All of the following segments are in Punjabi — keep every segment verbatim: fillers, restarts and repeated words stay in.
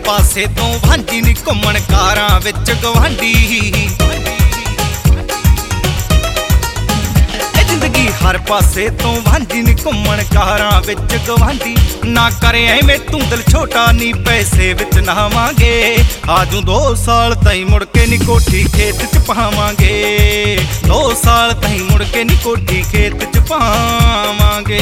ਪਾਸੇ ਤੋਂ ਵਾਂਝੀ ਨੀ ਘੁੰਮਣ ਕਾਰਾਂ ਵਿੱਚ ਗਵਾਂਢੀ। ਇਹ ਜ਼ਿੰਦਗੀ ਹਰ ਪਾਸੇ ਤੋਂ ਵਾਂਝੀ ਨੀ ਘੁੰਮਣ ਕਾਰਾਂ ਵਿੱਚ ਗਵਾਂਢੀ। ਨਾ ਕਰੇ ਐਵੇਂ ਤੂੰ ਦਿਲ ਛੋਟਾ ਨੀ ਪੈਸੇ ਵਿੱਚ ਨਹਾਵਾਂਗੇ। ਆਜੂ ਦੋ ਸਾਲ ਤਾਈਂ ਮੁੜ ਕੇ ਨੀ ਕੋਠੀ ਖੇਤ ਚ ਪਾਵਾਂਗੇ। ਦੋ ਸਾਲ ਤਾਈਂ ਮੁੜ ਕੇ ਨੀ ਕੋਠੀ ਖੇਤ ਚ ਪਾਵਾਂਗੇ।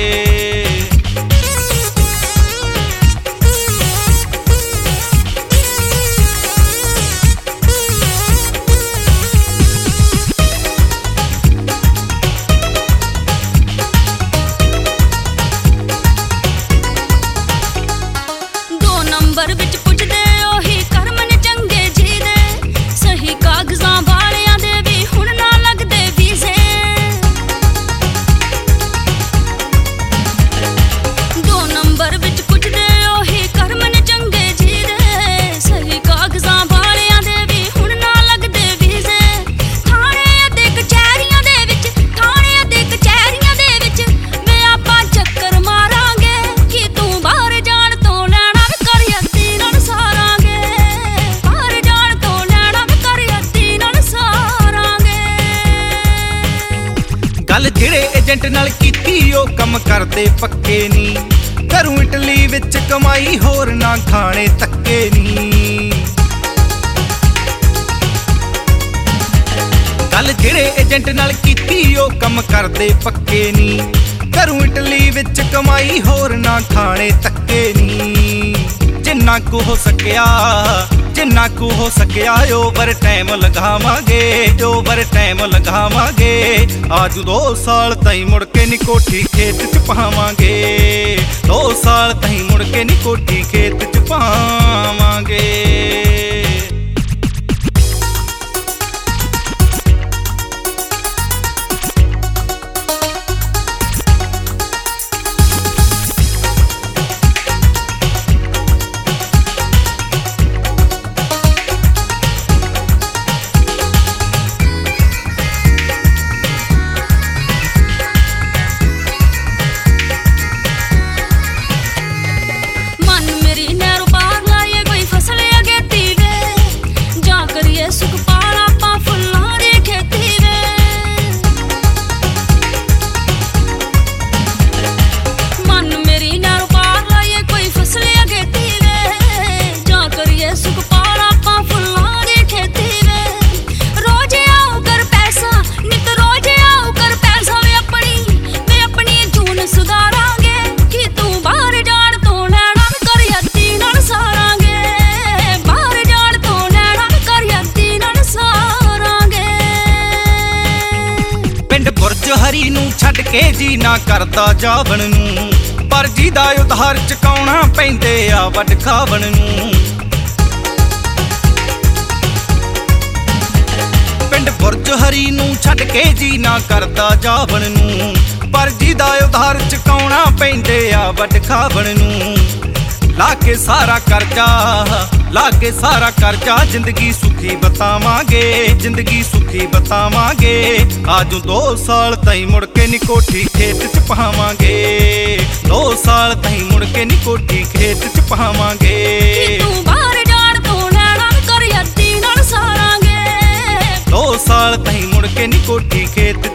ਨੰਬਰ ਵਿੱਚ ਪੁੱਛਦੇ ਉਹੀ ਕਰਮ ਨੇ ਚੰਗੇ ਜੀ ਦੇ। ਸਹੀ ਕਾਗਜ਼ਾਂ ਵਾਲਿਆਂ ਦੇ ਵੀ ਹੁਣ ਨਾ ਲੱਗਦੇ ਵੀਜ਼ੇ। ਦੋ ਨੰਬਰ ਵਿੱਚ ਪੁੱਛਦੇ ਉਹੀ ਕਰਮ ਨੇ ਚੰਗੇ ਜੀ ਦੇ। ਸਹੀ ਕਾਗਜ਼ਾਂ ਵਾਲਿਆਂ ਦੇ ਵੀ ਹੁਣ ਨਾ ਲੱਗਦੇ ਵੀਜ਼ੇ। ਥਾਣੇ ਅਤੇ ਕਚਹਿਰੀਆਂ ਦੇ ਵਿੱਚ ਥਾਣੇ ਅਤੇ ਕਚਹਿਰੀਆਂ ਦੇ ਵਿੱਚ ਵੇ ਆਪਾਂ ਚੱਕਰ ਮਾਰਾਂਗੇ। ਕਿ ਤੂੰ ਬਾਹਰ ਜਾਣ ਤੋਂ ਗੱਲ ਜਿਹੜੇ ਏਜੰਟ ਨਾਲ ਕੀਤੀ ਉਹ ਕੰਮ ਕਰਦੇ ਪੱਕੇ ਨੀ। ਘਰੋਂ ਇਟਲੀ ਵਿੱਚ ਕਮਾਈ ਹੋਰ ਨਾ ਖਾਣੇ ਧੱਕੇ ਨੀ। ਗੱਲ ਜਿਹੜੇ ਏਜੰਟ ਨਾਲ ਕੀਤੀ ਉਹ ਕੰਮ ਕਰਦੇ ਪੱਕੇ ਨੀ। ਘਰੋਂ ਇਟਲੀ ਵਿੱਚ ਕਮਾਈ ਹੋਰ ਨਾ ਖਾਣੇ ਧੱਕੇ ਨੀ। ਜਿੰਨਾ ਕੁ ਹੋ ਸਕਿਆ ਜਿੰਨਾ ਕੁ ਹੋ ਸਕਿਆ ਓਵਰ ਟਾਈਮ ਲਗਾਵਾਂਗੇ। ਓਵਰ ਟਾਈਮ ਲਗਾਵਾਂਗੇ। ਆਜੂ ਦੋ ਸਾਲ ਤਾਈਂ ਮੁੜ ਕੇ ਨੀ ਕੋਠੀ ਖੇਤ ਚ ਪਾਵਾਂਗੇ। ਦੋ ਸਾਲ ਤਾਈਂ ਮੁੜ ਕੇ ਨੀ ਕੋਠੀ ਖੇਤ ਚ ਪਾਵਾਂਗੇ। ਹਰੀ ਨੂੰ ਛੱਡ ਕੇ ਜੀ ਨਾ ਕਰਦਾ ਜਾਵਣ ਨੂੰ। ਪਰ ਜੀ ਦਾ ਉਧਾਰ ਚੁਕਾਉਣਾ ਪੈਂਦੇ ਆ ਵੱਡ ਖਾਵਣ ਨੂੰ। ਪਿੰਡ ਬੁਰਜ ਹਰੀ ਨੂੰ ਛੱਡ ਕੇ ਜੀ ਨਾ ਕਰਦਾ ਜਾਵਣ ਨੂੰ। ਪਰ ਜੀ ਦਾ ਉਧਾਰ ਚੁਕਾਉਣਾ ਪੈਂਦੇ ਆ ਵੱਡ ਖਾਵਣ ਨੂੰ। ਲਾ ਕੇ ਸਾਰਾ ਕਰਜ਼ਾ ਲਾ ਕੇ ਸਾਰਾ ਕਰਜ਼ਾ ਜ਼ਿੰਦਗੀ ਸੁਖੀ ਬਤਾਵਾਂਗੇ। ਜ਼ਿੰਦਗੀ ਸੁਖੀ ਬਤਾਵਾਂਗੇ। ਆਜੂ ਦੋ ਸਾਲ ਤਾਈਂ ਮੁੜ ਕੇ ਨੀ ਕੋਠੀ ਖੇਤ ਚ ਪਾਵਾਂਗੇ। ਦੋ ਸਾਲ ਤਾਈਂ ਮੁੜ ਕੇ ਨੀ ਕੋਠੀ ਖੇਤ ਚ ਪਾਵਾਂਗੇ। ਤੂੰ ਬਾਹਰ ਜਾਣ ਤੋਂ ਲੈਣਾ ਕਰ ਯਾਦੀ ਨਾਲ ਸਾਰਾਂਗੇ। ਦੋ ਸਾਲ ਤਾਈਂ ਮੁੜ ਕੇ ਨੀ ਕੋਠੀ ਖੇਤ